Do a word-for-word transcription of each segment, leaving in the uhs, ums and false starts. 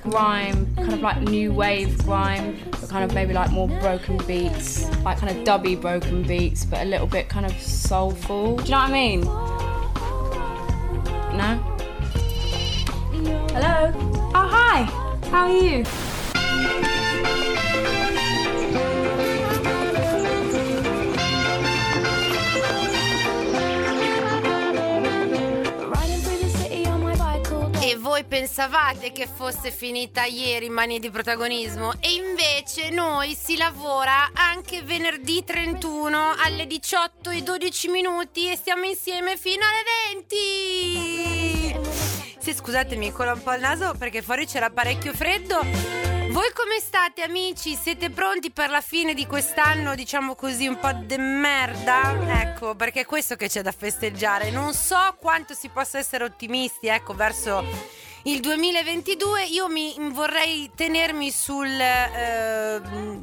grime, kind of like new wave grime, but kind of maybe like more broken beats, like kind of dubby broken beats, but a little bit kind of soulful. Do you know what I mean? No? Hello? Oh, hi! How are you? E voi pensavate che fosse finita ieri Manie di protagonismo? E invece noi si lavora anche venerdì trentuno alle diciotto e dodici minuti e stiamo insieme fino alle venti. Sì, scusatemi, cola un po' il naso perché fuori c'era parecchio freddo. Voi come state, amici? Siete pronti per la fine di quest'anno, diciamo così, un po' de merda? Ecco, perché è questo che c'è da festeggiare. Non so quanto si possa essere ottimisti, ecco, verso il duemilaventidue. Io mi vorrei tenermi sul eh,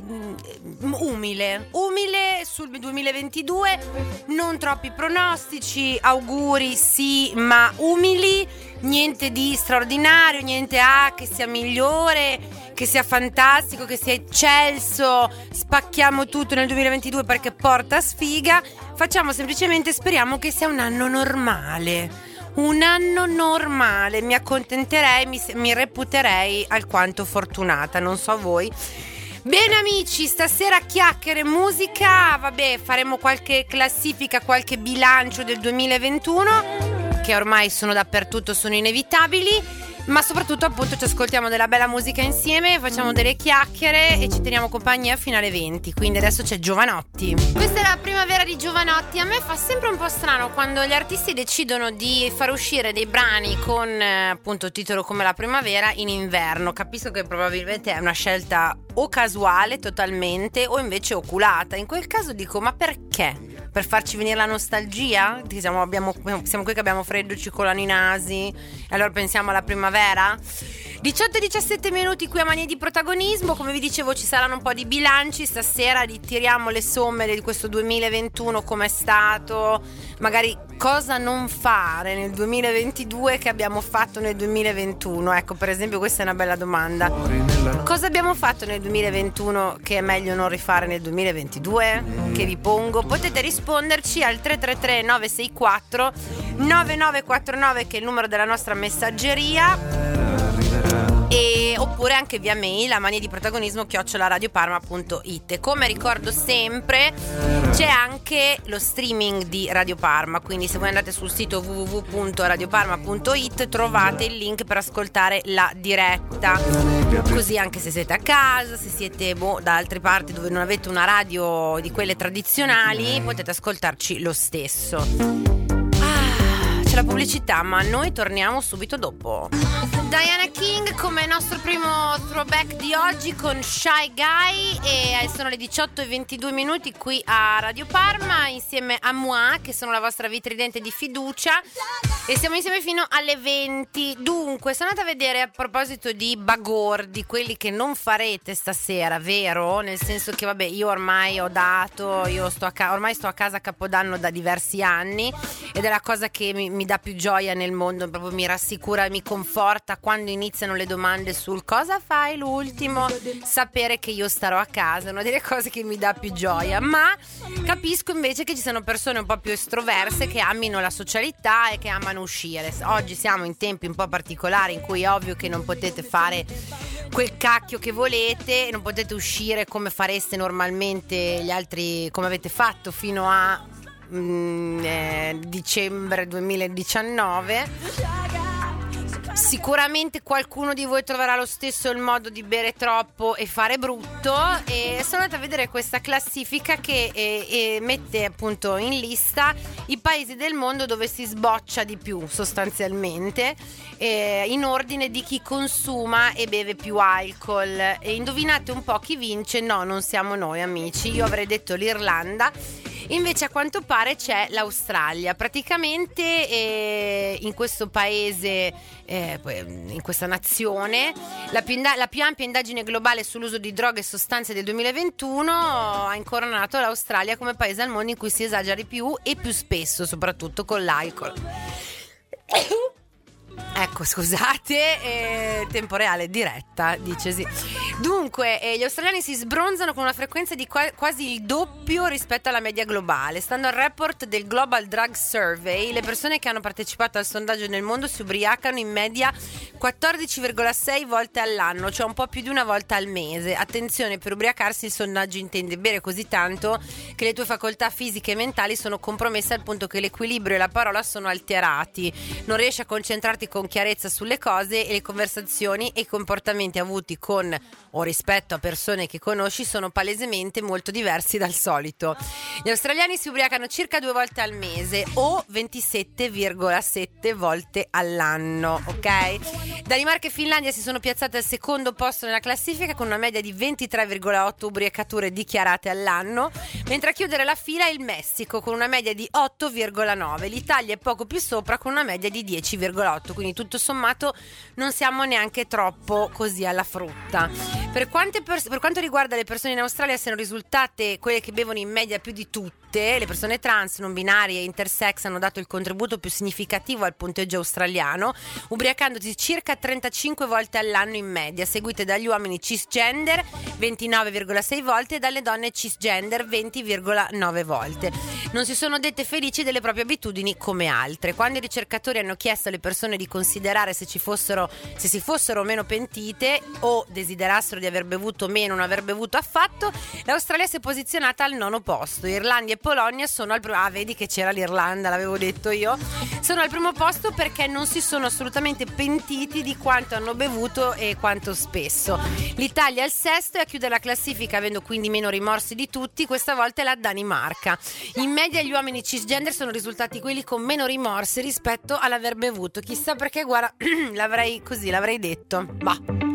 umile, umile sul duemilaventidue, non troppi pronostici, auguri sì, ma umili, niente di straordinario, niente ah, che sia migliore, che sia fantastico, che sia eccelso, spacchiamo tutto nel duemilaventidue perché porta sfiga. Facciamo semplicemente, speriamo che sia un anno normale. Un anno normale, mi accontenterei, mi, mi reputerei alquanto fortunata, non so voi. Bene amici, stasera chiacchiere, musica, vabbè, faremo qualche classifica, qualche bilancio del duemilaventuno, che ormai sono dappertutto, sono inevitabili. Ma soprattutto appunto ci ascoltiamo della bella musica insieme, facciamo delle chiacchiere e ci teniamo compagnia fino alle venti. Quindi adesso c'è Giovanotti. Questa è la primavera di Giovanotti. A me fa sempre un po' strano quando gli artisti decidono di far uscire dei brani con eh, appunto titolo come La primavera in inverno. Capisco che probabilmente è una scelta o casuale totalmente o invece oculata. In quel caso dico, ma perché? Per farci venire la nostalgia? Siamo, abbiamo, siamo qui che abbiamo freddo, ci colano i nasi e allora pensiamo alla primavera? diciotto e diciassette minuti qui a Manie di protagonismo. Come vi dicevo, ci saranno un po' di bilanci. Stasera ritiriamo le somme di questo duemilaventuno, com'è stato, magari cosa non fare nel duemilaventidue che abbiamo fatto nel duemilaventuno. Ecco, per esempio, questa è una bella domanda. Cosa abbiamo fatto nel duemilaventuno che è meglio non rifare nel duemilaventidue? Che vi pongo. Potete risponderci al tre tre tre nove sei quattro nove nove quattro nove, che è il numero della nostra messaggeria, e oppure anche via mail a manie di protagonismo chiocciola radioparma punto it. E come ricordo sempre, c'è anche lo streaming di Radio Parma, quindi se voi andate sul sito w w w punto radioparma punto it trovate il link per ascoltare la diretta, così anche se siete a casa, se siete boh, da altre parti dove non avete una radio di quelle tradizionali, potete ascoltarci lo stesso. Ah, c'è la pubblicità, ma noi torniamo subito dopo. Diana King come nostro primo throwback di oggi con Shy Guy, e sono le diciotto e ventidue minuti qui a Radio Parma insieme a moi, che sono la vostra vitridente di fiducia, e siamo insieme fino alle venti. Dunque, sono andata a vedere, a proposito di bagordi, quelli che non farete stasera, vero? Nel senso che vabbè, io ormai ho dato, io sto a ca- ormai sto a casa a Capodanno da diversi anni ed è la cosa che mi, mi dà più gioia nel mondo, proprio mi rassicura, mi conforta quando iniziano le domande sul cosa fai l'ultimo, sapere che io starò a casa è una delle cose che mi dà più gioia. Ma capisco invece che ci sono persone un po' più estroverse che amino la socialità e che amano uscire. Oggi siamo in tempi un po' particolari in cui è ovvio che non potete fare quel cacchio che volete, non potete uscire come fareste normalmente gli altri, come avete fatto fino a mm, eh, dicembre duemiladiciannove. Sicuramente qualcuno di voi troverà lo stesso il modo di bere troppo e fare brutto, e sono andata a vedere questa classifica che eh, eh, mette appunto in lista i paesi del mondo dove si sboccia di più sostanzialmente, eh, in ordine di chi consuma e beve più alcol. E indovinate un po' chi vince? No, non siamo noi, amici. Io avrei detto l'Irlanda. Invece a quanto pare c'è l'Australia. Praticamente eh, in questo paese, eh, in questa nazione, la più, inda- la più ampia indagine globale sull'uso di droghe e sostanze del duemilaventuno ha incoronato l'Australia come paese al mondo in cui si esagera di più e più spesso, soprattutto con l'alcol. ecco, scusate, eh, tempo reale, diretta, dice sì. Dunque, eh, gli australiani si sbronzano con una frequenza di qua- quasi il doppio rispetto alla media globale. Stando al report del Global Drug Survey, le persone che hanno partecipato al sondaggio nel mondo si ubriacano in media quattordici virgola sei volte all'anno, cioè un po' più di una volta al mese. Attenzione, per ubriacarsi il sondaggio intende bere così tanto che le tue facoltà fisiche e mentali sono compromesse al punto che l'equilibrio e la parola sono alterati. Non riesci a concentrarti con chiarezza sulle cose e le conversazioni e i comportamenti avuti con o rispetto a persone che conosci sono palesemente molto diversi dal solito. Gli australiani si ubriacano circa due volte al mese o ventisette virgola sette volte all'anno, ok? Danimarca e Finlandia si sono piazzate al secondo posto nella classifica con una media di ventitré virgola otto ubriacature dichiarate all'anno, mentre a chiudere la fila è il Messico con una media di otto virgola nove. L'Italia è poco più sopra con una media di dieci virgola otto, quindi tutto sommato non siamo neanche troppo così alla frutta. Per, quante pers- per quanto riguarda le persone in Australia, sono risultate quelle che bevono in media più di tutte. Le persone trans, non binarie e intersex hanno dato il contributo più significativo al punteggio australiano, ubriacandosi circa trentacinque volte all'anno in media, seguite dagli uomini cisgender ventinove virgola sei volte e dalle donne cisgender venti virgola nove volte. Non si sono dette felici delle proprie abitudini come altre. Quando i ricercatori hanno chiesto alle persone di considerare se ci fossero, se si fossero meno pentite o desiderassero di aver bevuto meno o non aver bevuto affatto, l'Australia si è posizionata al nono posto. Irlanda e Polonia sono al primo. Ah, vedi che c'era l'Irlanda, l'avevo detto io. Sono al primo posto perché non si sono assolutamente pentiti di quanto hanno bevuto e quanto spesso. L'Italia è al sesto e a chiudere la classifica, avendo quindi meno rimorsi di tutti, questa volta è la Danimarca. In media gli uomini cisgender sono risultati quelli con meno rimorsi rispetto all'aver bevuto. Chissà perché, guarda, l'avrei così, l'avrei detto. Bah.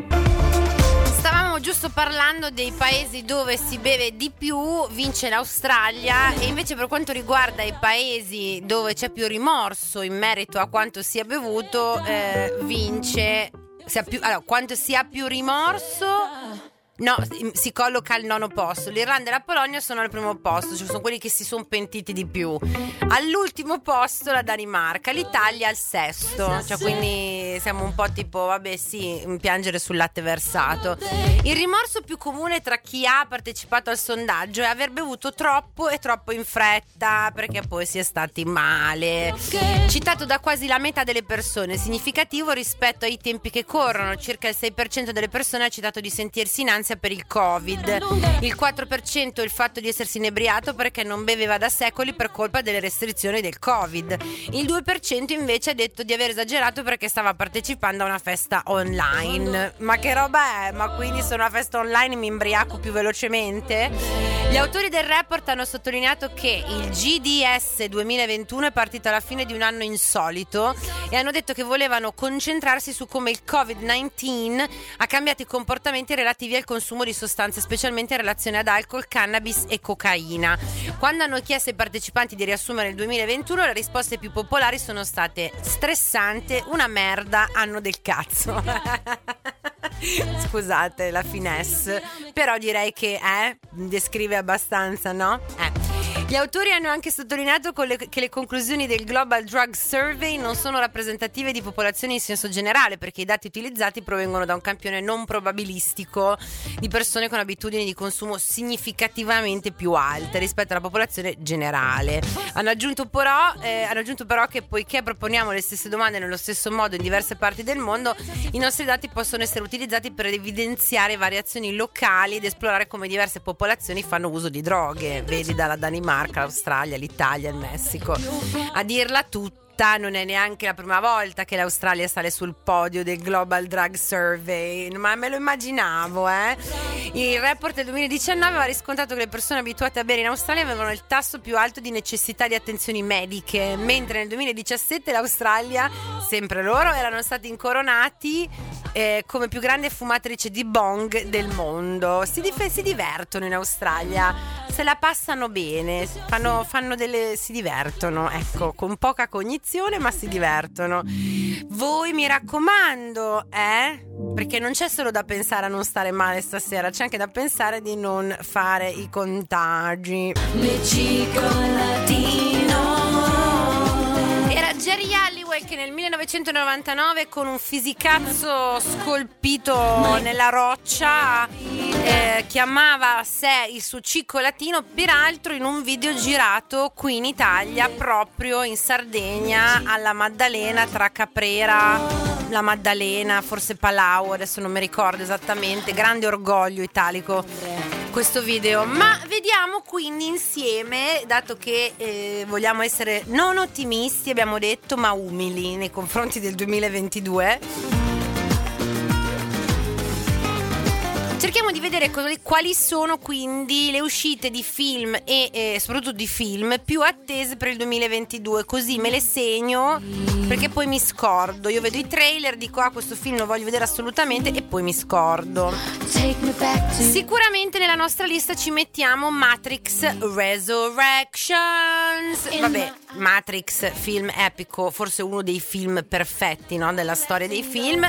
Stavamo giusto parlando dei paesi dove si beve di più, vince l'Australia, e invece per quanto riguarda i paesi dove c'è più rimorso in merito a quanto si è bevuto, eh, vince si ha più, allora, quanto si ha più rimorso. No, si colloca al nono posto. L'Irlanda e la Polonia sono al primo posto, cioè sono quelli che si sono pentiti di più. All'ultimo posto la Danimarca, l'Italia al sesto, cioè quindi siamo un po' tipo, vabbè sì, piangere sul latte versato. Il rimorso più comune tra chi ha partecipato al sondaggio è aver bevuto troppo e troppo in fretta, perché poi si è stati male. Citato da quasi la metà delle persone, significativo rispetto ai tempi che corrono. Circa il sei per cento delle persone ha citato di sentirsi in ansia per il Covid, il quattro per cento il fatto di essersi inebriato perché non beveva da secoli per colpa delle restrizioni del Covid, il due per cento invece ha detto di aver esagerato perché stava partecipando a una festa online. Ma che roba è? Ma quindi se una festa online mi imbriaco più velocemente? Gli autori del report hanno sottolineato che il G D S duemilaventuno è partito alla fine di un anno insolito e hanno detto che volevano concentrarsi su come il covid diciannove ha cambiato i comportamenti relativi al consumo di sostanze, specialmente in relazione ad alcol, cannabis e cocaina. Quando hanno chiesto ai partecipanti di riassumere il duemilaventuno, le risposte più popolari sono state stressante, una merda, anno del cazzo. Scusate la finesse, però direi che eh, descrive abbastanza, no? Eh. Gli autori hanno anche sottolineato che le conclusioni del Global Drug Survey non sono rappresentative di popolazioni in senso generale, perché i dati utilizzati provengono da un campione non probabilistico di persone con abitudini di consumo significativamente più alte rispetto alla popolazione generale. Hanno aggiunto però, eh, hanno aggiunto però che poiché proponiamo le stesse domande nello stesso modo in diverse parti del mondo, i nostri dati possono essere utilizzati per evidenziare variazioni locali ed esplorare come diverse popolazioni fanno uso di droghe. Vedi dalla Danimarca, l'Australia, l'Italia, il Messico. A dirla tutta, non è neanche la prima volta che l'Australia sale sul podio del Global Drug Survey, ma me lo immaginavo, eh. Il report del duemiladiciannove aveva riscontrato che le persone abituate a bere in Australia avevano il tasso più alto di necessità di attenzioni mediche, mentre nel duemiladiciassette l'Australia, sempre loro, erano stati incoronati eh, come più grande fumatrice di bong del mondo. Si, dif- si divertono in Australia, se la passano bene, fanno, fanno delle, si divertono, ecco, con poca cognizione, ma si divertono. Voi mi raccomando, eh? Perché non c'è solo da pensare a non stare male stasera, c'è anche da pensare di non fare i contagi. Le Cicolatino. Era Jerry Halliwell Powell che nel millenovecentonovantanove con un fisicazzo scolpito nella roccia eh, chiamava a sé il suo cioccolatino, peraltro in un video girato qui in Italia, proprio in Sardegna, alla Maddalena, tra Caprera, la Maddalena, forse Palau, adesso non mi ricordo esattamente. Grande orgoglio italico questo video. Ma vediamo quindi insieme, dato che eh, vogliamo essere non ottimisti, abbiamo detto, ma umili nei confronti del duemilaventidue, cerchiamo di vedere quali sono quindi le uscite di film e eh, soprattutto di film più attese per il duemilaventidue, così me le segno perché poi mi scordo. Io vedo i trailer, dico ah questo film lo voglio vedere assolutamente e poi mi scordo. Sicuramente nella nostra lista ci mettiamo Matrix Resurrections. Vabbè, Matrix, film epico, forse uno dei film perfetti, no, della storia dei film.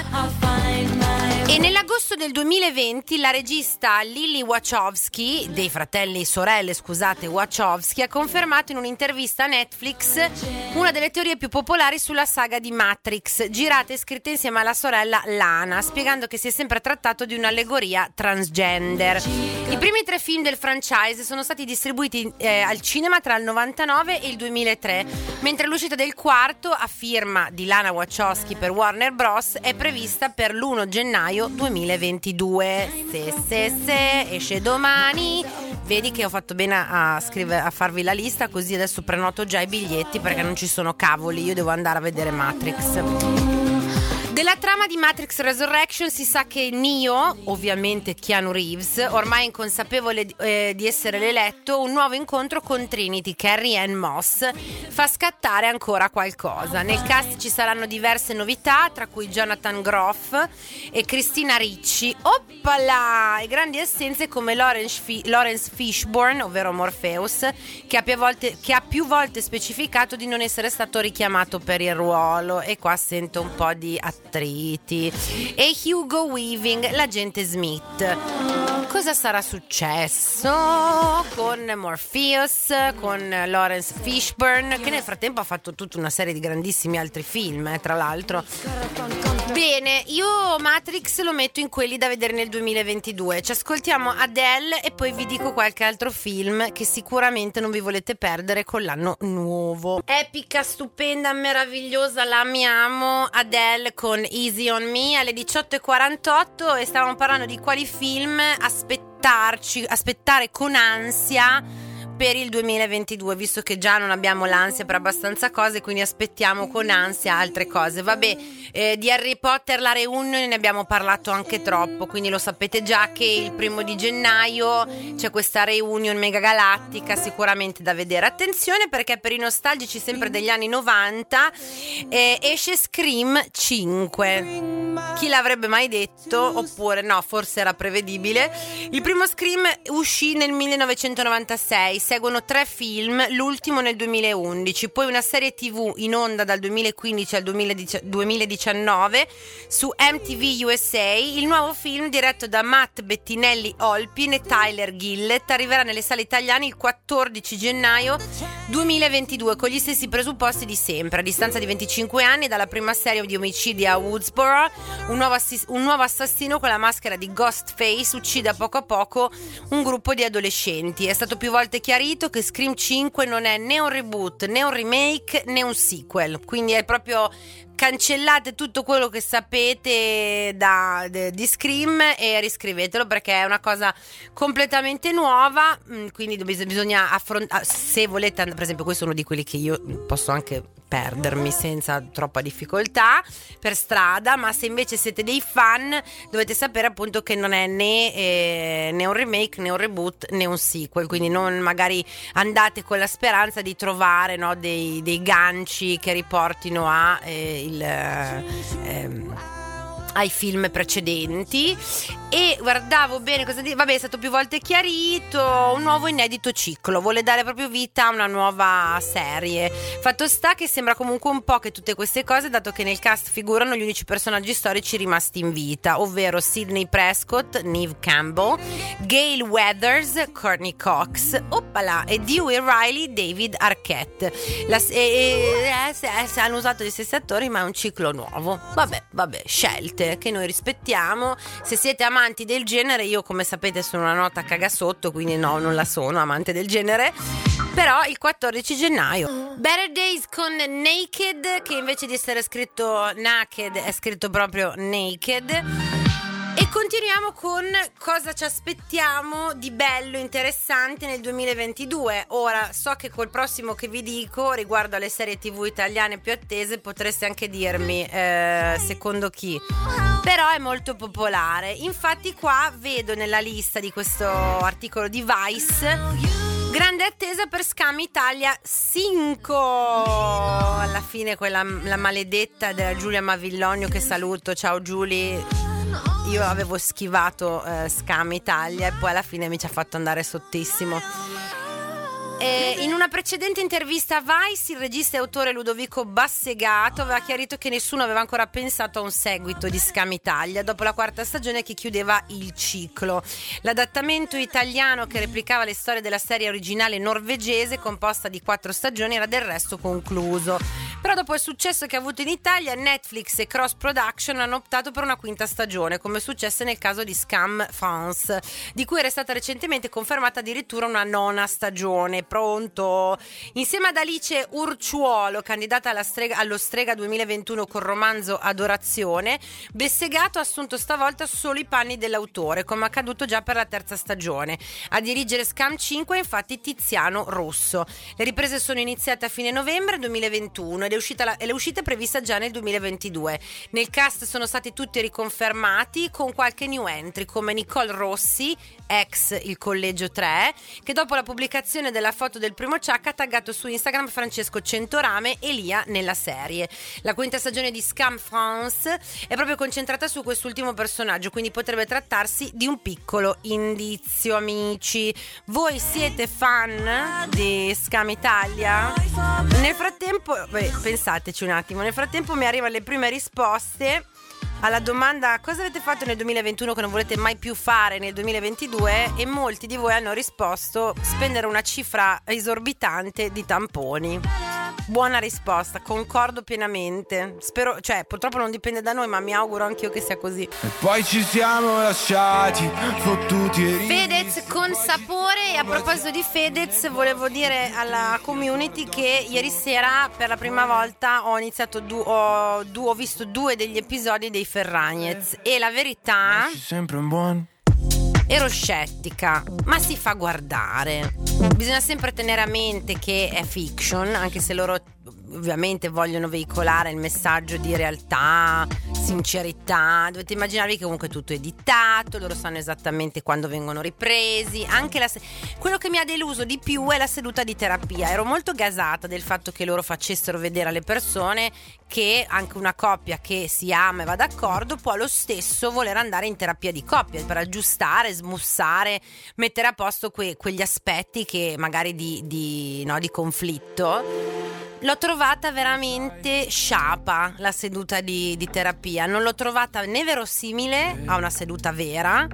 E nell'agosto del duemilaventi la regista Lily Wachowski, dei fratelli sorelle, scusate, Wachowski, ha confermato in un'intervista a Netflix una delle teorie più popolari sulla saga di Matrix, girata e scritta insieme alla sorella Lana, spiegando che si è sempre trattato di un'allegoria transgender. I primi tre film del franchise sono stati distribuiti eh, al cinema tra il novantanove e il duemilatré, mentre l'uscita del quarto, a firma di Lana Wachowski per Warner Bros., è prevista per l'primo gennaio duemilaventidue. Se se se esce domani. Vedi che ho fatto bene a, scrivere, a farvi la lista, così adesso prenoto già i biglietti perché non ci sono cavoli, io devo andare a vedere Matrix. Della trama di Matrix Resurrection si sa che Neo, ovviamente Keanu Reeves, ormai inconsapevole eh, di essere l'eletto, un nuovo incontro con Trinity, Carrie Ann Moss, fa scattare ancora qualcosa. Nel cast ci saranno diverse novità, tra cui Jonathan Groff e Christina Ricci. Oppala! E grandi assenze come Lawrence, F- Lawrence Fishburne, ovvero Morpheus, che ha, più volte, che ha più volte specificato di non essere stato richiamato per il ruolo. E qua sento un po' di attenzione. E Hugo Weaving, l'agente Smith. Cosa sarà successo con Morpheus, con Lawrence Fishburne, che nel frattempo ha fatto tutta una serie di grandissimi altri film, eh, tra l'altro. Bene, io Matrix lo metto in quelli da vedere nel duemilaventidue. Ci ascoltiamo Adele e poi vi dico qualche altro film che sicuramente non vi volete perdere con l'anno nuovo. Epica, stupenda, meravigliosa, la amiamo. Adele con Easy on Me alle diciotto e quarantotto, e stavamo parlando di quali film aspettarci, aspettare con ansia per il duemilaventidue, visto che già non abbiamo l'ansia per abbastanza cose, quindi aspettiamo con ansia altre cose. Vabbè, eh, di Harry Potter la reunion ne abbiamo parlato anche troppo, quindi lo sapete già che il primo di gennaio c'è questa reunion mega galattica, sicuramente da vedere. Attenzione, perché per i nostalgici sempre degli anni novanta eh, esce Scream cinque. Chi l'avrebbe mai detto? Oppure no, forse era prevedibile. Il primo Scream uscì nel millenovecentonovantasei, seguono tre film, l'ultimo nel duemilaundici, poi una serie tv in onda dal duemilaquindici al duemiladiciannove su M T V U S A. Il nuovo film, diretto da Matt Bettinelli Olpin e Tyler Gillett, arriverà nelle sale italiane il quattordici gennaio duemilaventidue con gli stessi presupposti di sempre. A distanza di venticinque anni dalla prima serie di omicidi a Woodsboro, un nuovo, assis- un nuovo assassino con la maschera di Ghostface uccide a poco a poco un gruppo di adolescenti. È stato più volte chiarito che Scream cinque non è né un reboot, né un remake, né un sequel, quindi è proprio cancellate tutto quello che sapete da, de, di Scream e riscrivetelo, perché è una cosa completamente nuova, quindi bisogna affrontare, se volete, per esempio questo è uno di quelli che io posso anche perdermi senza troppa difficoltà per strada, ma se invece siete dei fan dovete sapere appunto che non è né, eh, né un remake, né un reboot, né un sequel, quindi non magari andate con la speranza di trovare, no, dei, dei ganci che riportino a eh, il, eh, ai film precedenti. E guardavo bene cosa dire, vabbè, è stato più volte chiarito, un nuovo inedito ciclo, vuole dare proprio vita a una nuova serie. Fatto sta che sembra comunque un po' che tutte queste cose, dato che nel cast figurano gli unici personaggi storici rimasti in vita, ovvero Sidney Prescott, Neve Campbell, Gail Weathers, Courtney Cox, oppala, e Dewey Riley, David Arquette. La, e, e, eh, se hanno usato gli stessi attori, ma è un ciclo nuovo. Vabbè, vabbè, scelte che noi rispettiamo. Se siete amanti del genere, io come sapete sono una nota cagasotto, quindi no, non la sono amante del genere. Però il quattordici gennaio Better Days con Naked, che invece di essere scritto Naked è scritto proprio Naked. E continuiamo con cosa ci aspettiamo di bello, interessante nel duemilaventidue. Ora, so che col prossimo che vi dico riguardo alle serie tv italiane più attese potreste anche dirmi eh, secondo chi, però è molto popolare. Infatti qua vedo nella lista di questo articolo di Vice: grande attesa per Scam Italia cinque. Alla fine quella la maledetta della Giulia Mavillonio, che saluto, ciao Giulia. Io avevo schivato eh, Scam Italia e poi alla fine mi ci ha fatto andare sottissimo. E in una precedente intervista a Vice, il regista e autore Ludovico Bassegato aveva chiarito che nessuno aveva ancora pensato a un seguito di Scam Italia dopo la quarta stagione che chiudeva il ciclo. L'adattamento italiano, che replicava le storie della serie originale norvegese composta di quattro stagioni, era del resto concluso. Però dopo il successo che ha avuto in Italia, Netflix e Cross Production hanno optato per una quinta stagione, come successe nel caso di Scam France, di cui era stata recentemente confermata addirittura una nona stagione. Pronto? Insieme ad Alice Urciuolo, candidata alla strega, allo Strega duemilaventuno col romanzo Adorazione, Bessegato ha assunto stavolta solo i panni dell'autore, come accaduto già per la terza stagione. A dirigere Scam cinque è infatti Tiziano Rosso. Le riprese sono iniziate a fine novembre duemilaventuno ed è uscita la, e l'uscita è prevista già nel duemilaventidue. Nel cast sono stati tutti riconfermati, con qualche new entry come Nicole Rossi, ex Il Collegio tre, che dopo la pubblicazione della foto del primo Chuck ha taggato su Instagram Francesco Centorame e Lia nella serie. La quinta stagione di Scam France è proprio concentrata su quest'ultimo personaggio, quindi potrebbe trattarsi di un piccolo indizio, amici. Voi siete fan di Scam Italia? Nel frattempo, beh, pensateci un attimo, nel frattempo mi arrivano le prime risposte alla domanda cosa avete fatto nel duemilaventuno che non volete mai più fare nel duemilaventidue, e molti di voi hanno risposto spendere una cifra esorbitante di tamponi. Buona risposta, concordo pienamente. Spero, cioè, purtroppo non dipende da noi, ma mi auguro anch'io che sia così. E poi ci siamo lasciati fottuti e rivisti. Fedez con sapore. E a proposito di Fedez, volevo dire alla community che ieri sera per la prima volta ho iniziato du- ho, du- ho visto due degli episodi dei Ferragnez, e la verità, sempre un buon ero scettica, ma si fa guardare. Bisogna sempre tenere a mente che è fiction, anche se loro ovviamente vogliono veicolare il messaggio di realtà, sincerità. Dovete immaginarvi che comunque tutto è editato, loro sanno esattamente quando vengono ripresi. Anche la se- quello che mi ha deluso di più è la seduta di terapia. Ero molto gasata del fatto che loro facessero vedere alle persone che anche una coppia che si ama e va d'accordo può lo stesso voler andare in terapia di coppia per aggiustare, smussare, mettere a posto que- quegli aspetti che magari di, di, no, di conflitto. L'ho trovata veramente sciapa la seduta di, di terapia, non l'ho trovata né verosimile a una seduta vera,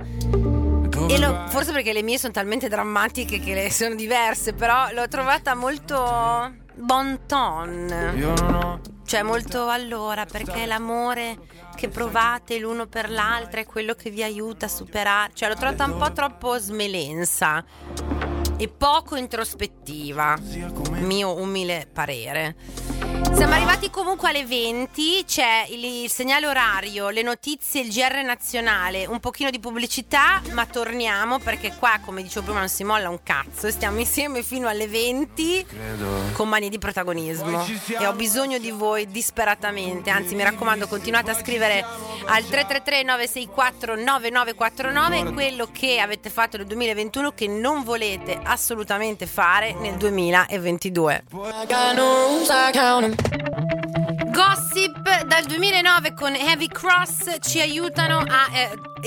e lo, forse perché le mie sono talmente drammatiche che le sono diverse, però l'ho trovata molto bon ton. Io non ho. Cioè molto allora, perché l'amore che provate l'uno per l'altra è quello che vi aiuta a superare. Cioè l'ho trovata un po' troppo smelenza e poco introspettiva, mio umile parere. Siamo arrivati comunque alle venti, c'è il, il segnale orario, le notizie, il G R nazionale, un pochino di pubblicità, ma torniamo perché qua, come dicevo prima, non si molla un cazzo e stiamo insieme fino alle venti. Credo. Con mani di protagonismo, e ho bisogno di voi disperatamente, anzi mi raccomando continuate a scrivere al tre tre tre nove sei quattro nove nove quattro nove quello che avete fatto nel duemilaventuno che non volete assolutamente fare nel duemilaventidue. Gossip dal duemilanove con Heavy Cross ci aiutano a eh,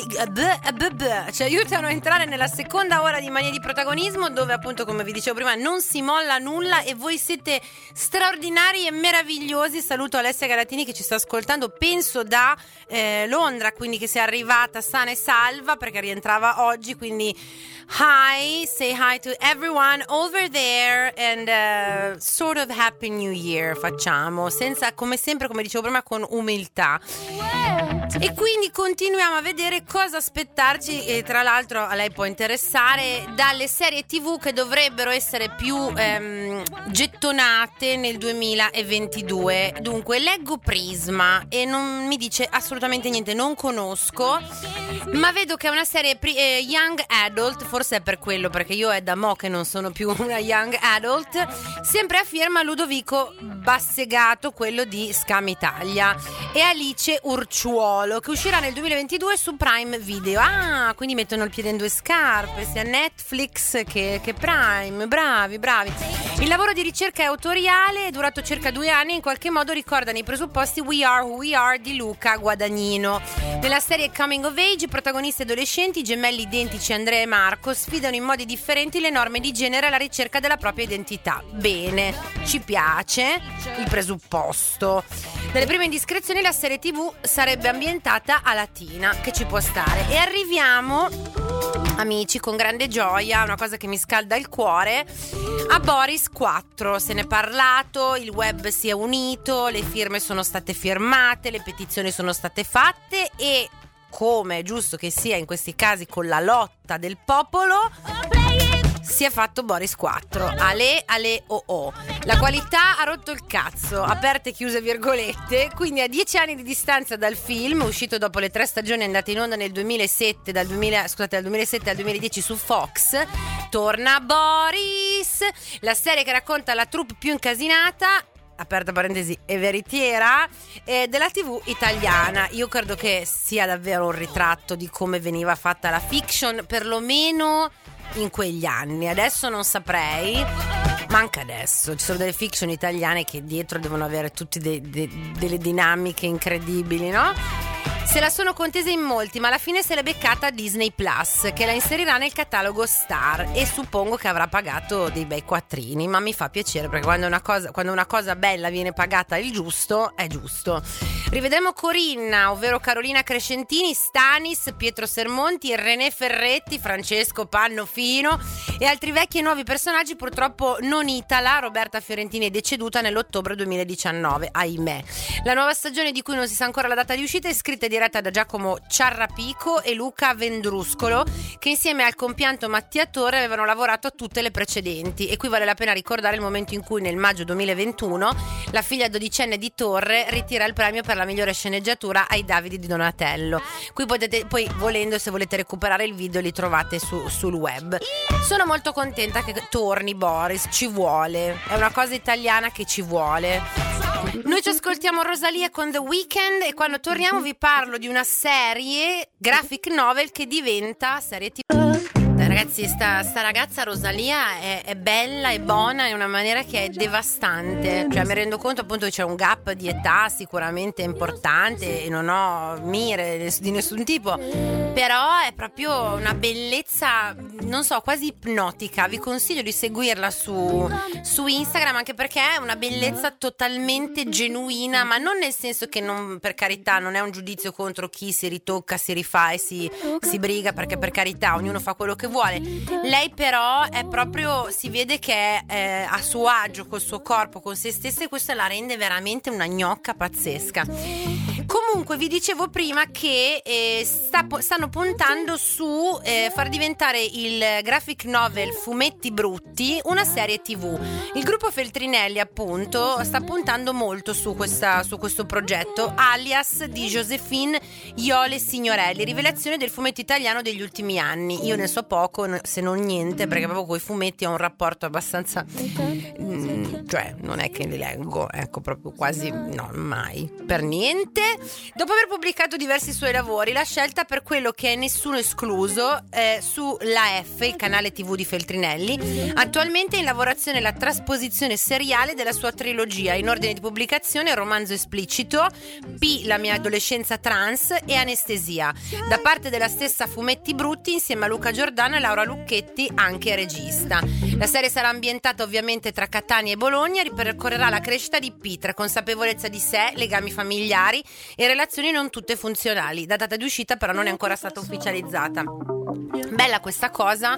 ci aiutano a entrare nella seconda ora di Mania di Protagonismo, dove appunto, come vi dicevo prima, non si molla nulla e voi siete straordinari e meravigliosi. Saluto Alessia Galatini che ci sta ascoltando, penso da eh, Londra, quindi che sia arrivata sana e salva perché rientrava oggi, quindi hi, say hi to everyone over there and uh, sort of happy new year facciamo, senza, come sempre, come dicevo prima, con umiltà. E quindi continuiamo a vedere cosa aspettarci, e tra l'altro a lei può interessare, dalle serie tv che dovrebbero essere più ehm, gettonate nel duemilaventidue. Dunque leggo Prisma e non mi dice assolutamente niente, non conosco, ma vedo che è una serie pri- eh, young adult, forse è per quello, perché io è da mo' che non sono più una young adult, sempre a firma Ludovico Bassegato, quello di Scam Italia, e Alice Urciuolo, che uscirà nel duemilaventidue su Prime Video. Ah, quindi mettono il piede in due scarpe, sia Netflix che, che Prime. Bravi, bravi. Il lavoro di ricerca è autoriale, è durato circa due anni e in qualche modo ricorda nei presupposti We Are Who We Are di Luca Guadagnino. Nella serie Coming of Age, i protagonisti adolescenti, gemelli identici Andrea e Marco, sfidano in modi differenti le norme di genere alla ricerca della propria identità. Bene, ci piace il presupposto. Dalle prime indiscrezioni la serie tv sarebbe ambientata a Latina, che ci può stare. E arriviamo, amici, con grande gioia, una cosa che mi scalda il cuore, a Boris quattro. Se ne è parlato, il web si è unito, le firme sono state firmate, le petizioni sono state fatte e, come è giusto che sia in questi casi con la lotta del popolo, si è fatto Boris quattro. Ale, ale, oh oh. La qualità ha rotto il cazzo, aperte e chiuse virgolette, quindi a dieci anni di distanza dal film, uscito dopo le tre stagioni andate in onda nel duemilasette, dal duemila, scusate, dal duemilasette al duemiladieci su Fox, torna Boris, la serie che racconta la troupe più incasinata, aperta parentesi, e veritiera, eh, della tv italiana. Io credo che sia davvero un ritratto di come veniva fatta la fiction, perlomeno in quegli anni. Adesso non saprei, ma anche adesso ci sono delle fiction italiane che dietro devono avere tutte de- de- delle dinamiche incredibili, no? Se la sono contesa in molti, ma alla fine se l'è beccata Disney Plus, che la inserirà nel catalogo Star, e suppongo che avrà pagato dei bei quattrini, ma mi fa piacere perché quando una cosa, quando una cosa bella viene pagata il giusto, è giusto. Rivedremo Corinna, ovvero Carolina Crescentini, Stanis, Pietro Sermonti, René Ferretti, Francesco Pannofino e altri vecchi e nuovi personaggi, purtroppo non Itala. Roberta Fiorentini è deceduta nell'ottobre duemiladiciannove, ahimè. La nuova stagione, di cui non si sa ancora la data di uscita, è scritta e diretta da Giacomo Ciarrapico e Luca Vendruscolo, che insieme al compianto Mattia Torre avevano lavorato a tutte le precedenti. E qui vale la pena ricordare il momento in cui nel maggio duemilaventuno la figlia dodicenne di Torre ritira il premio per la migliore sceneggiatura ai Davidi di Donatello. Qui potete, poi volendo, se volete recuperare il video, li trovate su, sul web. Sono molto contenta che torni Boris, ci vuole, è una cosa italiana che ci vuole. Noi ci ascoltiamo Rosalia con The Weeknd e quando torniamo vi parlo di una serie graphic novel che diventa serie tv. Ragazzi, sta, sta ragazza Rosalia è, è bella e buona in una maniera che è devastante. Cioè, mi rendo conto appunto che c'è un gap di età sicuramente importante e non ho mire di nessun tipo, però è proprio una bellezza, non so, quasi ipnotica. Vi consiglio di seguirla su, su Instagram, anche perché è una bellezza totalmente genuina, ma non nel senso che, non, per carità, non è un giudizio contro chi si ritocca, si rifà e si, si briga, perché per carità ognuno fa quello che vuole. Lei però è proprio, si vede che è eh, a suo agio col suo corpo, con se stessa, e questo la rende veramente una gnocca pazzesca. Comunque vi dicevo prima che eh, sta, stanno puntando su eh, far diventare il graphic novel Fumetti Brutti una serie tv. Il gruppo Feltrinelli appunto sta puntando molto su, questa, su questo progetto, Alias di Josephine Iole Signorelli, rivelazione del fumetto italiano degli ultimi anni. Io ne so poco, se non niente, perché proprio con i fumetti ho un rapporto abbastanza mh, cioè non è che li leggo, ecco, proprio quasi no, mai, per niente. Dopo aver pubblicato diversi suoi lavori, la scelta per quello che è Nessuno Escluso eh, su La F, il canale tivù di Feltrinelli. Attualmente è in lavorazione la trasposizione seriale della sua trilogia, in ordine di pubblicazione Romanzo esplicito, P, la mia adolescenza trans e Anestesia, da parte della stessa Fumetti Brutti, insieme a Luca Giordano e Laura Lucchetti, anche regista. La serie sarà ambientata ovviamente tra Catania e Bologna, ripercorrerà la crescita di P tra consapevolezza di sé, legami familiari e relazioni non tutte funzionali. La data di uscita però non è ancora stata ufficializzata. Bella questa cosa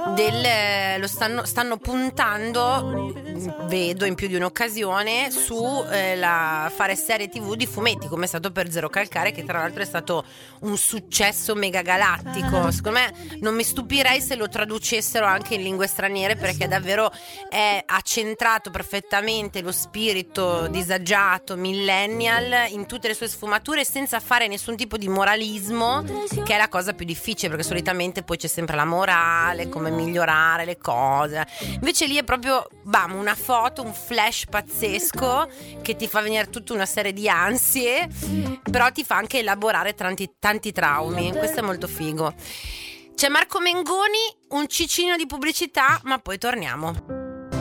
del lo stanno, stanno puntando, vedo in più di un'occasione, su eh, la fare serie tivù di fumetti, come è stato per Zero Calcare, che tra l'altro è stato un successo mega galattico. Secondo me non mi stupirei se lo traducessero anche in lingue straniere, perché davvero è, ha centrato perfettamente lo spirito disagiato millennial in tutte le sue sfumature, senza fare nessun tipo di moralismo, che è la cosa più difficile, perché solitamente poi c'è sempre la morale, come migliorare le cose. Invece lì è proprio bam, una foto, un flash pazzesco che ti fa venire tutta una serie di ansie, però ti fa anche elaborare tanti, tanti traumi. Questo è molto figo. C'è Marco Mengoni, un cicino di pubblicità, ma poi torniamo.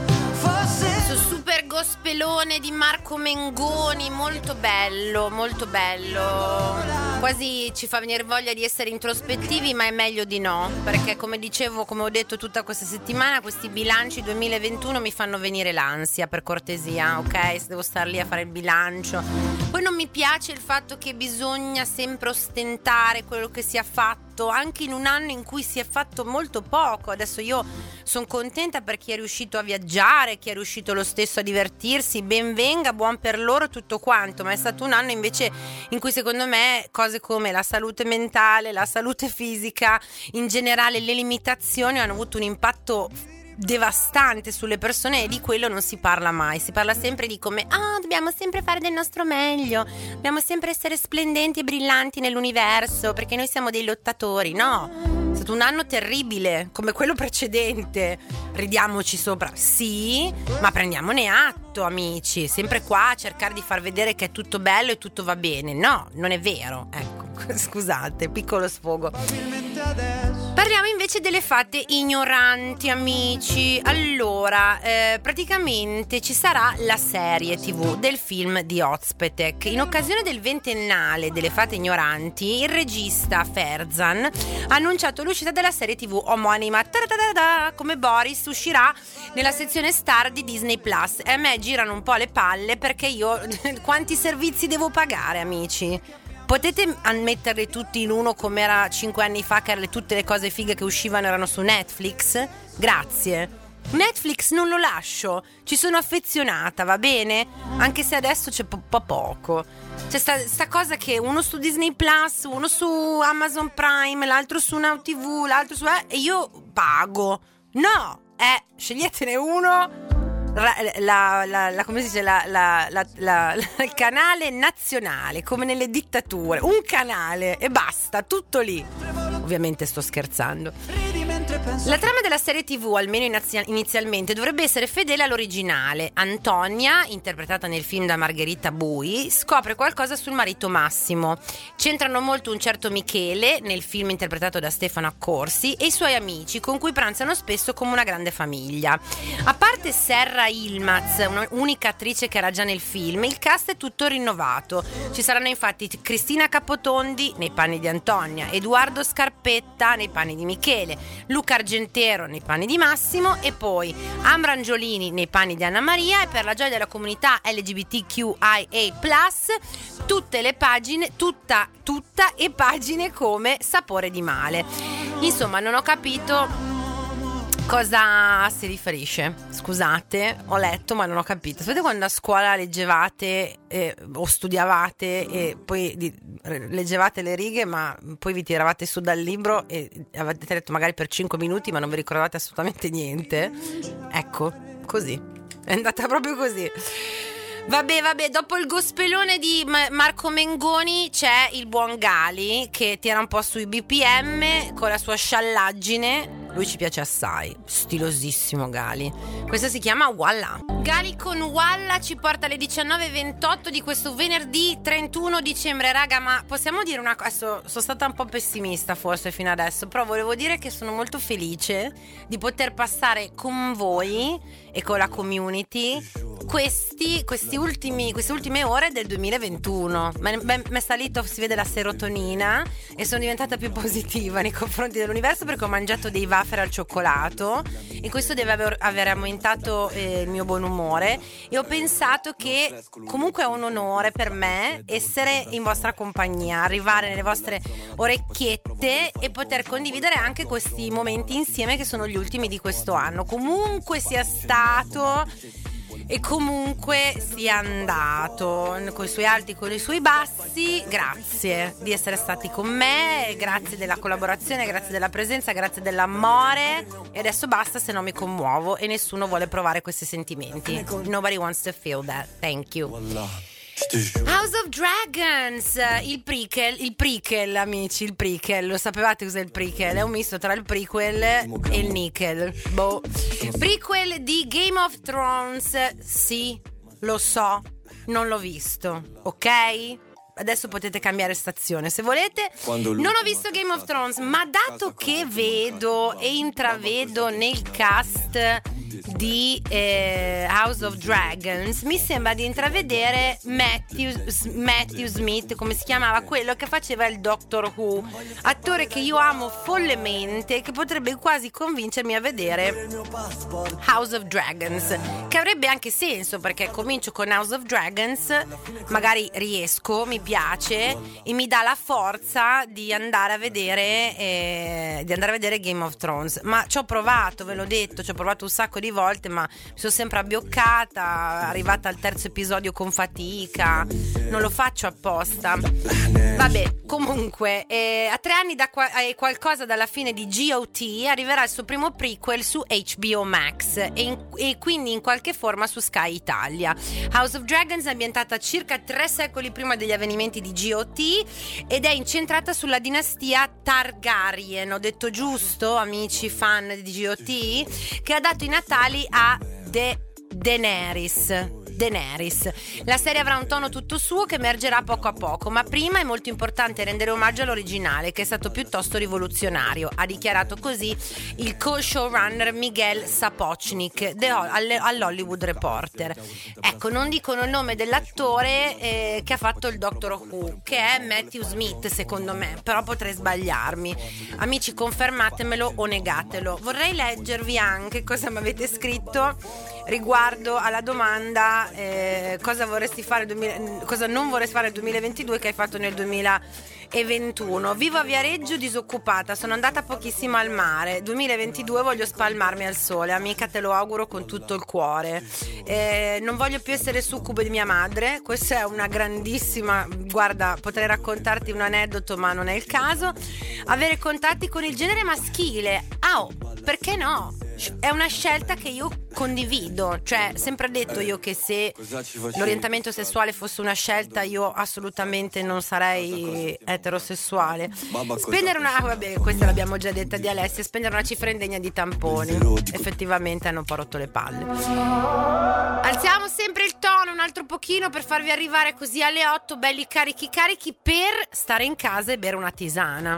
Questo super gospelone di Marco Mengoni, molto bello, molto bello. Quasi ci fa venire voglia di essere introspettivi, ma è meglio di no, perché come dicevo, come ho detto tutta questa settimana, questi bilanci duemilaventuno mi fanno venire l'ansia, per cortesia, ok? Se devo star lì a fare il bilancio. Poi non mi piace il fatto che bisogna sempre ostentare quello che si è fatto, anche in un anno in cui si è fatto molto poco. Adesso io sono contenta per chi è riuscito a viaggiare, chi è riuscito lo stesso a divertirsi, ben venga, buon per loro tutto quanto, ma è stato un anno invece in cui secondo me cose come la salute mentale, la salute fisica, in generale le limitazioni hanno avuto un impatto devastante sulle persone, e di quello non si parla mai. Si parla sempre di come ah, dobbiamo sempre fare del nostro meglio, dobbiamo sempre essere splendenti e brillanti nell'universo, perché noi siamo dei lottatori. No, è stato un anno terribile come quello precedente. Ridiamoci sopra, sì, ma prendiamone atto, amici. Sempre qua a cercare di far vedere che è tutto bello e tutto va bene. No, non è vero. Ecco, scusate, piccolo sfogo. Parliamo invece delle fate ignoranti, amici. Allora, eh, praticamente ci sarà la serie tivù del film di Ozpetek. In occasione del ventennale delle fate ignoranti, il regista Ferzan ha annunciato l'uscita della serie tivù omonima. Come Boris uscirà nella sezione Star di Disney Plus. E a me girano un po' le palle, perché io quanti servizi devo pagare, amici? Potete metterli tutti in uno come era cinque anni fa, che erano tutte le cose fighe che uscivano erano su Netflix? Grazie. Netflix non lo lascio, ci sono affezionata, va bene? Anche se adesso c'è po' po- poco. C'è sta, sta cosa che uno su Disney Plus, uno su Amazon Prime, l'altro su Now tivù, l'altro su... Eh, e io pago. No, eh, sceglietene uno... La, la, la, la, come si dice la, la, la, la, la, il canale nazionale, come nelle dittature, un canale e basta, tutto lì. Ovviamente sto scherzando. La trama della serie tivù, almeno inizia- inizialmente, dovrebbe essere fedele all'originale. Antonia, interpretata nel film da Margherita Bui, scopre qualcosa sul marito Massimo. C'entrano molto un certo Michele, nel film interpretato da Stefano Accorsi, e i suoi amici, con cui pranzano spesso come una grande famiglia. A parte Serra Yilmaz, un'unica attrice che era già nel film, il cast è tutto rinnovato. Ci saranno infatti Cristina Capotondi nei panni di Antonia, Edoardo Scarpetta nei panni di Michele, Luca Argentero nei panni di Massimo, e poi Ambra Angiolini nei panni di Anna Maria. E per la gioia della comunità L G B T Q I A plus, tutte le pagine, tutta, tutta e pagine come Sapore di male. Insomma, non ho capito cosa si riferisce. Scusate, ho letto ma non ho capito. Sapete quando a scuola leggevate eh, o studiavate e poi di, leggevate le righe, ma poi vi tiravate su dal libro e avete letto magari per cinque minuti ma non vi ricordavate assolutamente niente? Ecco, così. È andata proprio così. Vabbè, vabbè, dopo il gospelone di Marco Mengoni c'è il buon Gali che tira un po' sui B P M con la sua sciallaggine. lui ci piace assai, stilosissimo Gali. Questa si chiama Walla. Gali con Walla ci porta alle diciannove e ventotto di questo venerdì trentuno dicembre. Raga, ma possiamo dire una cosa? Sono stata un po' pessimista forse fino adesso, però volevo dire che sono molto felice di poter passare con voi e con la community questi, questi ultimi, queste ultime ore del duemilaventuno. Mi è salito, si vede la serotonina e sono diventata più positiva nei confronti dell'universo perché ho mangiato dei wafer al cioccolato e questo deve aver, aver aumentato eh, il mio buon umore, e ho pensato che comunque è un onore per me essere in vostra compagnia, arrivare nelle vostre orecchiette e poter condividere anche questi momenti insieme che sono gli ultimi di questo anno, comunque sia stato e comunque sia andato, con i suoi alti, con i suoi bassi. Grazie di essere stati con me, grazie della collaborazione, grazie della presenza, grazie dell'amore, e adesso basta se no mi commuovo e nessuno vuole provare questi sentimenti. Nobody wants to feel that. Thank you. House of Dragons, il prequel, il prequel amici, il prequel, lo sapevate cos'è il prequel? È un misto tra il prequel e il nickel. Boh. Prequel di Game of Thrones, sì, lo so, non l'ho visto, ok? Adesso potete cambiare stazione se volete. Non ho visto Game of Thrones, ma dato che vedo e intravedo nel cast di eh, House of Dragons, mi sembra di intravedere Matthew, Matthew Smith, come si chiamava quello che faceva il Doctor Who, attore che io amo follemente, che potrebbe quasi convincermi a vedere House of Dragons, che avrebbe anche senso perché comincio con House of Dragons, magari riesco, mi piace e mi dà la forza di andare a vedere eh, di andare a vedere Game of Thrones. Ma ci ho provato, ve l'ho detto, ci ho provato un sacco di volte, ma mi sono sempre abbioccata, arrivata al terzo episodio con fatica, non lo faccio apposta. Vabbè, comunque eh, a tre anni da qua- eh, qualcosa dalla fine di G O T arriverà il suo primo prequel su H B O Max e, in- e quindi in qualche forma su Sky Italia. House of Dragons è ambientata circa tre secoli prima degli avvenimenti di G O T ed è incentrata sulla dinastia Targaryen, ho detto giusto amici fan di G O T, che ha dato i natali a De Daenerys. Daenerys. La serie avrà un tono tutto suo che emergerà poco a poco, ma prima è molto importante rendere omaggio all'originale, che è stato piuttosto rivoluzionario, ha dichiarato così il co-showrunner Miguel Sapochnik de, all'Hollywood Reporter. Ecco, non dicono il nome dell'attore eh, che ha fatto il Doctor Who, che è Matthew Smith secondo me, però potrei sbagliarmi. Amici, confermatemelo o negatelo. Vorrei leggervi anche cosa mi avete scritto riguardo alla domanda eh, cosa vorresti fare duemila, cosa non vorresti fare nel duemilaventidue che hai fatto nel duemilaventuno. Vivo a Viareggio, disoccupata, sono andata pochissimo al mare. duemilaventidue voglio spalmarmi al sole, amica, te lo auguro con tutto il cuore. Eh, non voglio più essere succube di mia madre, questa è una grandissima, guarda, potrei raccontarti un aneddoto ma non è il caso. Avere contatti con il genere maschile, ah, oh, perché no? È una scelta che io condivido, cioè sempre detto io che se l'orientamento sessuale fosse una scelta io assolutamente non sarei eterosessuale. Spendere una, ah, vabbè, questa l'abbiamo già detta di Alessia, spendere una cifra indegna di tamponi, effettivamente hanno un po' rotto le palle. Alziamo sempre il tono un altro pochino per farvi arrivare così alle otto belli carichi carichi per stare in casa e bere una tisana.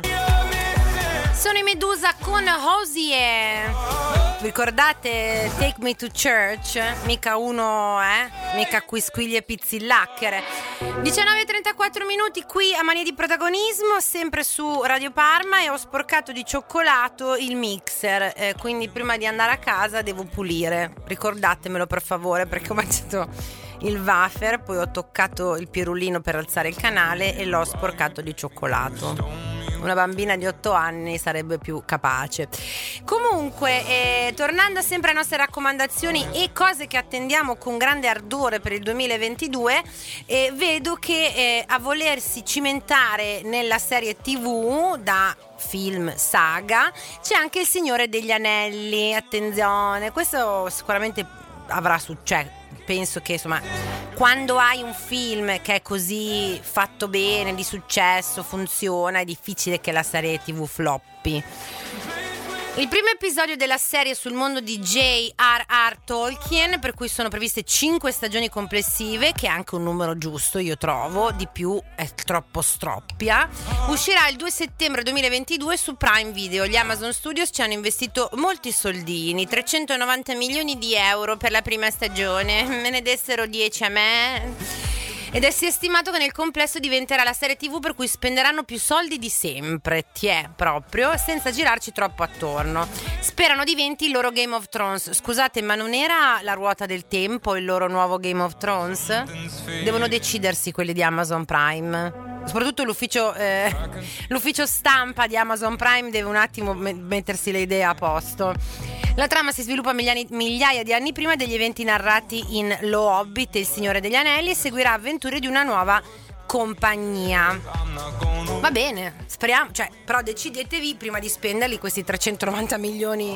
Sono i Medusa con Hosier. Ricordate Take Me to Church? Mica uno, eh? Mica qui squiglie e pizzillacchere. diciannove e trentaquattro minuti qui a Mania di Protagonismo, sempre su Radio Parma, e ho sporcato di cioccolato il mixer, eh, quindi prima di andare a casa devo pulire. Ricordatemelo per favore, perché ho mangiato il wafer, poi ho toccato il pirulino per alzare il canale e l'ho sporcato di cioccolato. Una bambina di otto anni sarebbe più capace. Comunque, eh, tornando sempre alle nostre raccomandazioni e cose che attendiamo con grande ardore per il duemilaventidue, eh, vedo che eh, a volersi cimentare nella serie tivù da film saga c'è anche Il Signore degli Anelli. Attenzione, questo sicuramente avrà successo. Penso che insomma, quando hai un film che è così fatto bene, di successo, funziona, è difficile che la serie tivù floppi. Il primo episodio della serie sul mondo di J R R. Tolkien, per cui sono previste cinque stagioni complessive, che è anche un numero giusto, io trovo, di più è troppo stroppia. Uscirà il due settembre duemilaventidue su Prime Video. Gli Amazon Studios ci hanno investito molti soldini, trecentonovanta milioni di euro per la prima stagione, me ne dessero dieci a me. Ed è si è stimato che nel complesso diventerà la serie tivù per cui spenderanno più soldi di sempre, tiè proprio, senza girarci troppo attorno. Sperano diventi il loro Game of Thrones. Scusate, ma non era La Ruota del Tempo il loro nuovo Game of Thrones? Devono decidersi quelli di Amazon Prime. Soprattutto l'ufficio, eh, l'ufficio stampa di Amazon Prime deve un attimo me- mettersi le idee a posto. La trama si sviluppa migliaia, migliaia di anni prima degli eventi narrati in Lo Hobbit e Il Signore degli Anelli e seguirà avventure di una nuova compagnia. Va bene, speriamo, cioè, però decidetevi prima di spenderli questi trecentonovanta milioni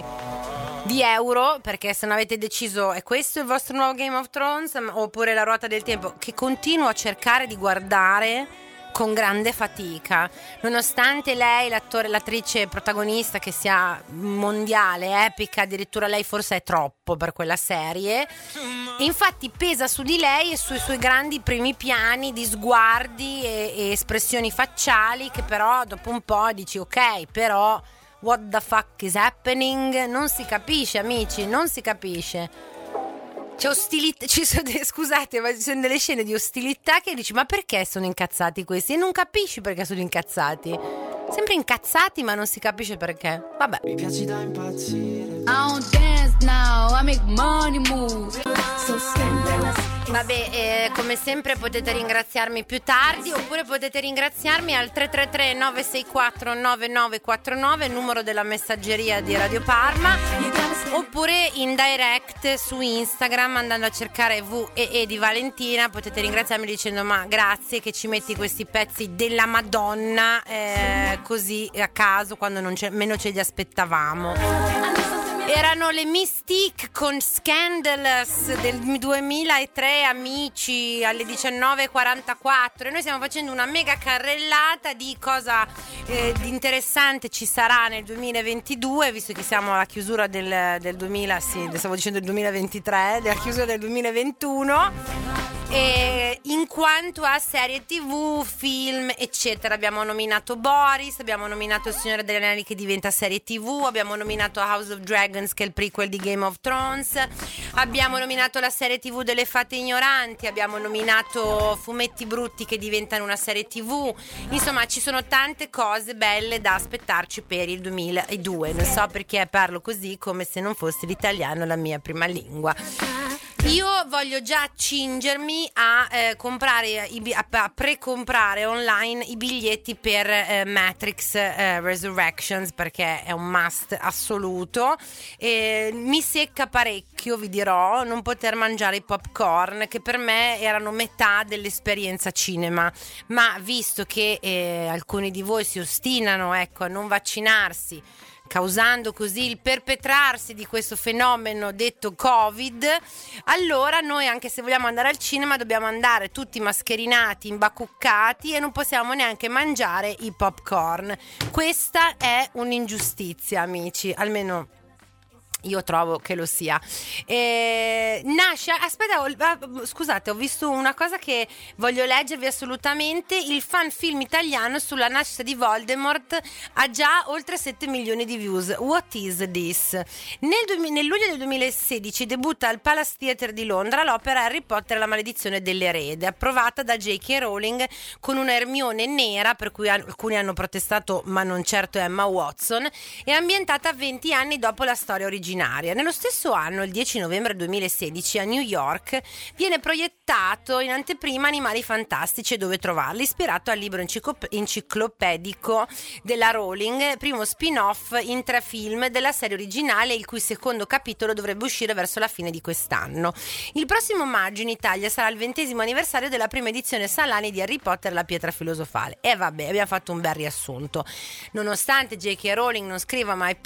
di euro, perché se non avete deciso è questo il vostro nuovo Game of Thrones oppure La Ruota del Tempo, che continuo a cercare di guardare con grande fatica, nonostante lei, l'attore, l'attrice protagonista che sia mondiale, epica, addirittura lei forse è troppo per quella serie, e infatti pesa su di lei e sui suoi grandi primi piani di sguardi e, e espressioni facciali che però dopo un po' dici ok, però what the fuck is happening? Non si capisce, amici, non si capisce. C'è ostilità, ci sono de- scusate, ma ci sono delle scene di ostilità che dici ma perché sono incazzati questi? E non capisci perché sono incazzati. Sempre incazzati ma non si capisce perché. Vabbè. Mi piaci da impazzire. I don't dance now, I make money move. So scandalous. Vabbè, eh, come sempre potete ringraziarmi più tardi oppure potete ringraziarmi al tre tre tre nove sei quattro nove nove quattro nove, numero della messaggeria di Radio Parma, oppure in direct su Instagram andando a cercare V E E di Valentina. Potete ringraziarmi dicendo ma grazie che ci metti questi pezzi della Madonna eh, così a caso quando non c'è, meno ce li aspettavamo. Erano le Mystique con Scandalous del duemilatré, amici, alle diciannove e quarantaquattro, e noi stiamo facendo una mega carrellata di cosa eh, di interessante ci sarà nel duemilaventidue, visto che siamo alla chiusura del, del duemila, sì, stavo dicendo del duemilaventitré, della chiusura del duemilaventuno. E in quanto a serie tv, film eccetera, abbiamo nominato Boris, abbiamo nominato Il Signore degli Anelli che diventa serie tv, abbiamo nominato House of Dragons che è il prequel di Game of Thrones, abbiamo nominato la serie tv delle Fate Ignoranti, abbiamo nominato Fumetti Brutti che diventano una serie tv. Insomma, ci sono tante cose belle da aspettarci per il duemiladue. Non so perché parlo così come se non fosse l'italiano la mia prima lingua. Io voglio già accingermi a eh, comprare i, a, a pre-comprare online i biglietti per eh, Matrix eh, Resurrections, perché è un must assoluto. E mi secca parecchio, vi dirò, non poter mangiare i popcorn che per me erano metà dell'esperienza cinema, ma visto che eh, alcuni di voi si ostinano, ecco, a non vaccinarsi, causando così il perpetrarsi di questo fenomeno detto Covid, allora noi, anche se vogliamo andare al cinema, dobbiamo andare tutti mascherinati, imbacuccati e non possiamo neanche mangiare i popcorn. Questa è un'ingiustizia, amici, almeno io trovo che lo sia. Eh, nasce, aspetta, ho, scusate, ho visto una cosa che voglio leggervi assolutamente. Il fan film italiano sulla nascita di Voldemort ha già oltre sette milioni di views. What is this? Nel, nel luglio del duemilasedici debutta al Palace Theatre di Londra l'opera Harry Potter e la maledizione dell'erede, approvata da J K. Rowling con una Hermione nera, per cui alcuni hanno protestato ma non certo Emma Watson, e ambientata venti anni dopo la storia originaria. Nello stesso anno, il dieci novembre duemilasedici, a New York viene proiettato in anteprima Animali Fantastici e Dove Trovarli, ispirato al libro enciclop- enciclopedico della Rowling, primo spin-off in tre film della serie originale, il cui secondo capitolo dovrebbe uscire verso la fine di quest'anno. Il prossimo maggio in Italia sarà il ventesimo anniversario della prima edizione Salani di Harry Potter e la pietra filosofale. E vabbè, abbiamo fatto un bel riassunto. Nonostante J K. Rowling non scriva mai più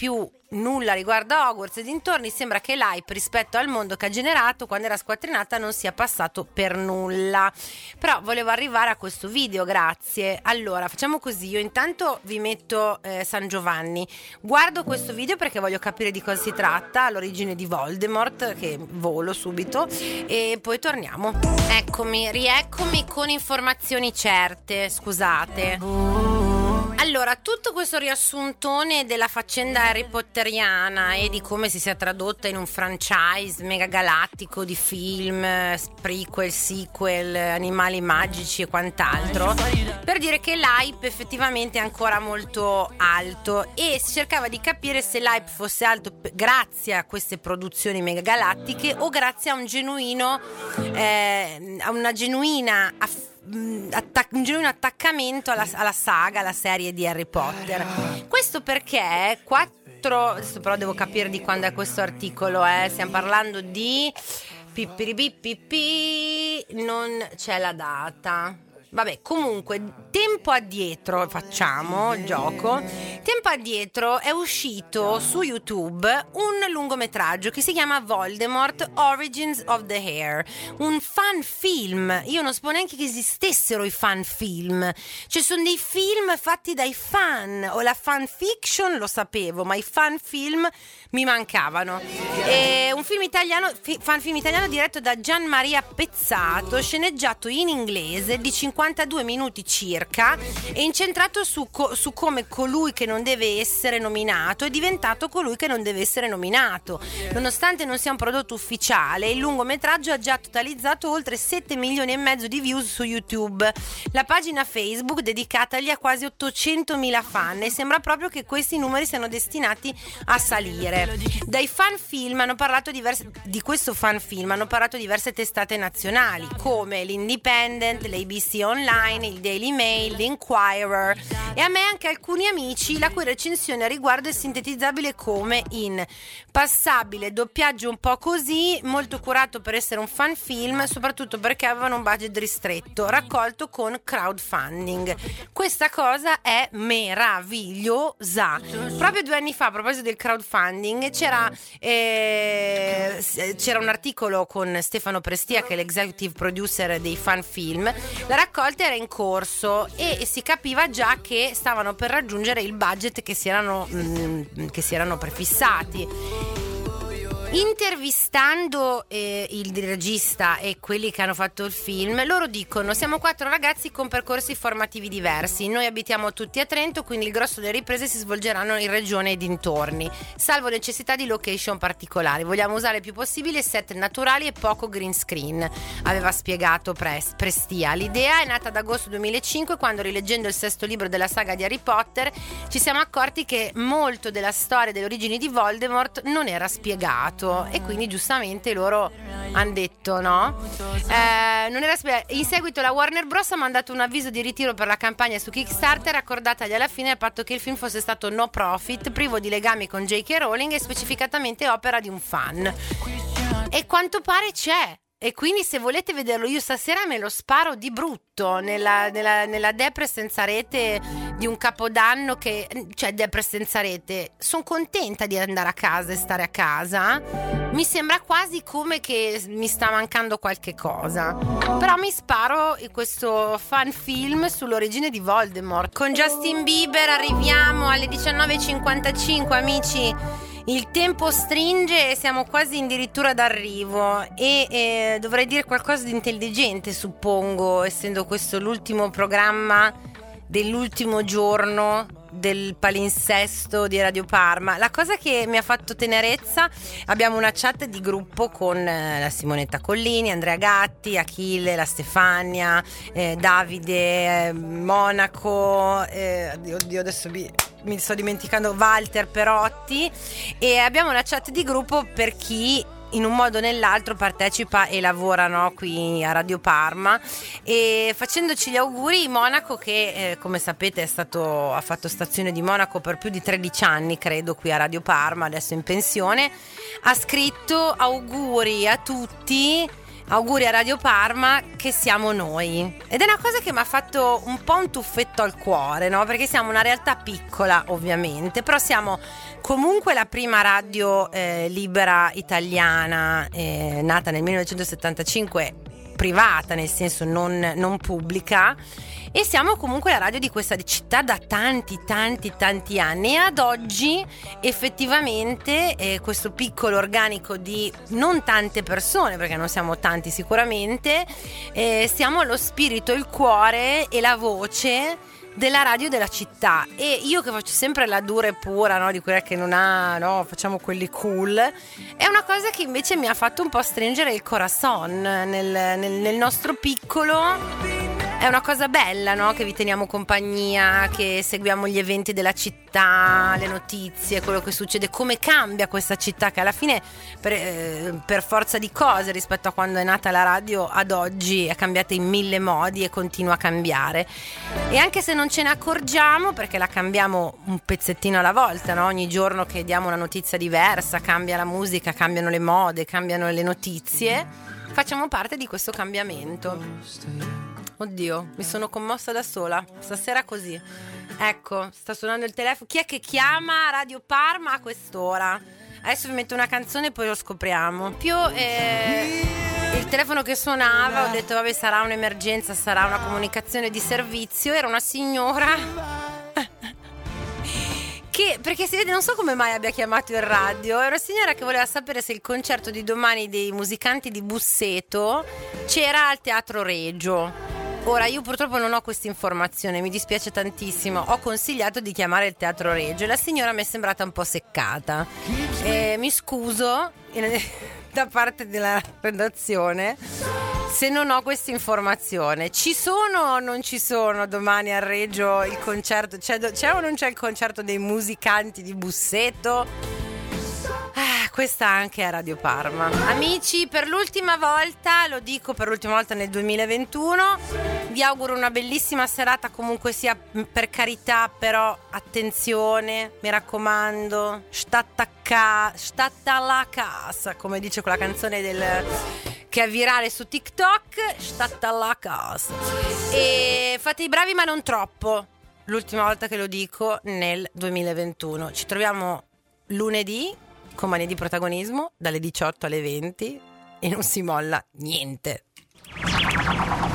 nulla riguardo a Hogwarts e dintorni, sembra che l'hype rispetto al mondo che ha generato quando era squattrinata non sia passato per nulla. Però volevo arrivare a questo video, grazie. Allora, facciamo così, io intanto vi metto eh, San Giovanni. Guardo questo video perché voglio capire di cosa si tratta, l'origine di Voldemort, che volo subito, e poi torniamo. Eccomi, rieccomi con informazioni certe, scusate. Allora, tutto questo riassuntone della faccenda Harry Potteriana e di come si sia tradotta in un franchise mega galattico di film, prequel, sequel, animali magici e quant'altro, per dire che l'hype effettivamente è ancora molto alto e si cercava di capire se l'hype fosse alto grazie a queste produzioni mega galattiche o grazie a un genuino, eh, a una genuina aff- Attac- un genuino attaccamento alla, alla saga, alla serie di Harry Potter. Questo perché quattro, adesso però devo capire di quando è questo articolo, eh. Stiamo parlando di pipiripipipi, non c'è la data. Vabbè, comunque, tempo addietro, facciamo il gioco. Tempo addietro è uscito su YouTube un lungometraggio che si chiama Voldemort Origins of the Hair, un fan film. Io non sapevo neanche che esistessero i fan film. Cioè, sono dei film fatti dai fan, o la fan fiction lo sapevo, ma i fan film mi mancavano. E un film italiano, fi, fan film italiano diretto da Gian Maria Pezzato, sceneggiato in inglese di cinquantadue minuti circa e incentrato su, co- su come colui che non deve essere nominato è diventato colui che non deve essere nominato. Nonostante non sia un prodotto ufficiale, il lungometraggio ha già totalizzato oltre sette milioni e mezzo di views su YouTube. La pagina Facebook dedicatagli ha quasi ottocentomila fan e sembra proprio che questi numeri siano destinati a salire. Dai fan film hanno parlato diverse, di questo fan film hanno parlato diverse testate nazionali come l'Independent, l'A B C Online, il Daily Mail, l'Inquirer e a me anche alcuni amici la cui recensione a riguardo è sintetizzabile come in passabile, doppiaggio un po' così, molto curato per essere un fan film, soprattutto perché avevano un budget ristretto, raccolto con crowdfunding. Questa cosa è meravigliosa. Proprio due anni fa, a proposito del crowdfunding, c'era, eh, c'era un articolo con Stefano Prestia, che è l'executive producer dei fan film. La raccolta era in corso e si capiva già che stavano per raggiungere il budget che si erano, mh, che si erano prefissati. Intervistando eh, il regista e quelli che hanno fatto il film, loro dicono: siamo quattro ragazzi con percorsi formativi diversi, noi abitiamo tutti a Trento, quindi il grosso delle riprese si svolgeranno in regione e dintorni, salvo necessità di location particolari. Vogliamo usare il più possibile set naturali e poco green screen, aveva spiegato Pres- Prestia. L'idea è nata ad agosto duemilacinque, quando, rileggendo il sesto libro della saga di Harry Potter, ci siamo accorti che molto della storia delle origini di Voldemort non era spiegato. E quindi giustamente loro hanno detto no, eh, non era sp- in seguito la Warner Bros. Ha mandato un avviso di ritiro per la campagna su Kickstarter, accordatagli alla fine al patto che il film fosse stato no profit, privo di legami con J K Rowling e specificatamente opera di un fan. E quanto pare c'è. E quindi se volete vederlo io stasera me lo sparo di brutto nella, nella, nella Depre senza rete di un capodanno che, cioè Depre senza rete, sono contenta di andare a casa e stare a casa, mi sembra quasi come che mi sta mancando qualche cosa, però mi sparo questo fan film sull'origine di Voldemort. Con Justin Bieber arriviamo alle diciannove e cinquantacinque, amici. Il tempo stringe e siamo quasi addirittura d'arrivo e eh, dovrei dire qualcosa di intelligente, suppongo, essendo questo l'ultimo programma dell'ultimo giorno del palinsesto di Radio Parma. La cosa che mi ha fatto tenerezza, abbiamo una chat di gruppo con eh, la Simonetta Collini, Andrea Gatti, Achille, la Stefania, eh, Davide, eh, Monaco, eh, oddio adesso mi, mi sto dimenticando, Walter Perotti, e abbiamo una chat di gruppo per chi in un modo o nell'altro partecipa e lavora, no, qui a Radio Parma, e facendoci gli auguri. Monaco, che eh, come sapete è stato, ha fatto stazione di Monaco per più di tredici anni credo qui a Radio Parma, adesso in pensione, ha scritto auguri a tutti auguri a Radio Parma, che siamo noi. Ed è una cosa che mi ha fatto un po' un tuffetto al cuore, no? Perché siamo una realtà piccola, ovviamente, però siamo comunque la prima radio eh, libera italiana, eh, nata nel millenovecentosettantacinque, privata, nel senso non, non pubblica, e siamo comunque la radio di questa città da tanti tanti tanti anni, e ad oggi effettivamente eh, questo piccolo organico di non tante persone, perché non siamo tanti sicuramente, eh, siamo lo spirito, il cuore e la voce della radio della città. E io che faccio sempre la dura e pura, no, di quella che non ha, no, facciamo quelli cool, è una cosa che invece mi ha fatto un po' stringere il corazon nel, nel, nel nostro piccolo. È una cosa bella, no? Che vi teniamo compagnia, che seguiamo gli eventi della città, le notizie, quello che succede, come cambia questa città, che alla fine per, eh, per forza di cose rispetto a quando è nata la radio ad oggi è cambiata in mille modi e continua a cambiare. E anche se non ce ne accorgiamo, perché la cambiamo un pezzettino alla volta, no? Ogni giorno che diamo una notizia diversa, cambia la musica, cambiano le mode, cambiano le notizie, facciamo parte di questo cambiamento. Oddio, mi sono commossa da sola. Stasera così. Ecco, sta suonando il telefono. Chi è che chiama Radio Parma a quest'ora? Adesso vi metto una canzone e poi lo scopriamo. Più eh, il telefono che suonava, ho detto vabbè, sarà un'emergenza, sarà una comunicazione di servizio. Era una signora che, perché si vede, non so come mai abbia chiamato il radio. È una signora che voleva sapere se il concerto di domani dei musicanti di Busseto c'era al Teatro Regio. Ora, io purtroppo non ho questa informazione, mi dispiace tantissimo. Ho consigliato di chiamare il Teatro Regio e la signora mi è sembrata un po' seccata. Eh, mi scuso da parte della redazione se non ho questa informazione. Ci sono o non ci sono domani a Regio il concerto? C'è, c'è o non c'è il concerto dei musicanti di Busseto? Ah, questa anche è Radio Parma. Amici, per l'ultima volta, lo dico per l'ultima volta nel duemilaventuno, vi auguro una bellissima serata, comunque sia, per carità, però attenzione, mi raccomando, stata ca- stata alla casa, come dice quella canzone del che è virale su TikTok, stata alla casa. E fate i bravi ma non troppo, l'ultima volta che lo dico nel duemilaventuno. Ci troviamo lunedì con Mani di Protagonismo dalle diciotto alle venti e non si molla niente.